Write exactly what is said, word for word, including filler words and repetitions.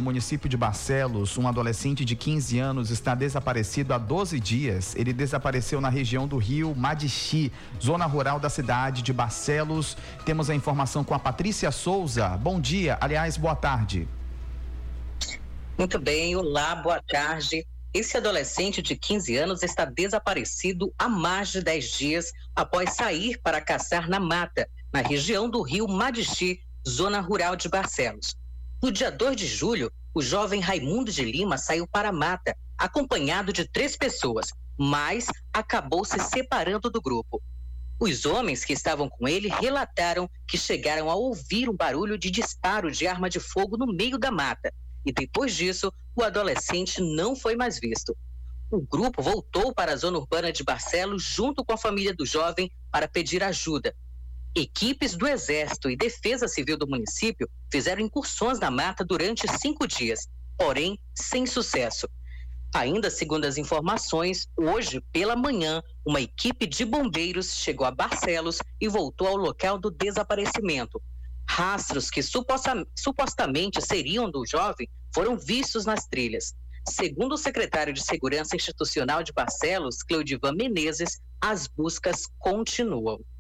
município de Barcelos, um adolescente de quinze anos está desaparecido há doze dias. Ele desapareceu na região do rio Madixi, zona rural da cidade de Barcelos. Temos a informação com a Patrícia Souza. Bom dia, aliás, boa tarde. Muito bem, olá, boa tarde. Esse adolescente de quinze anos está desaparecido há mais de dez dias após sair para caçar na mata, na região do rio Madixi, zona rural de Barcelos. No dia dois de julho, o jovem Raimundo de Lima saiu para a mata, acompanhado de três pessoas, mas acabou se separando do grupo. Os homens que estavam com ele relataram que chegaram a ouvir um barulho de disparo de arma de fogo no meio da mata. E depois disso, o adolescente não foi mais visto. O grupo voltou para a zona urbana de Barcelos junto com a família do jovem para pedir ajuda. Equipes do Exército e Defesa Civil do município fizeram incursões na mata durante cinco dias, porém sem sucesso. Ainda segundo as informações, hoje pela manhã, uma equipe de bombeiros chegou a Barcelos e voltou ao local do desaparecimento. Rastros que suposta, supostamente seriam do jovem foram vistos nas trilhas. Segundo o secretário de Segurança Institucional de Barcelos, Cleudivan Menezes, as buscas continuam.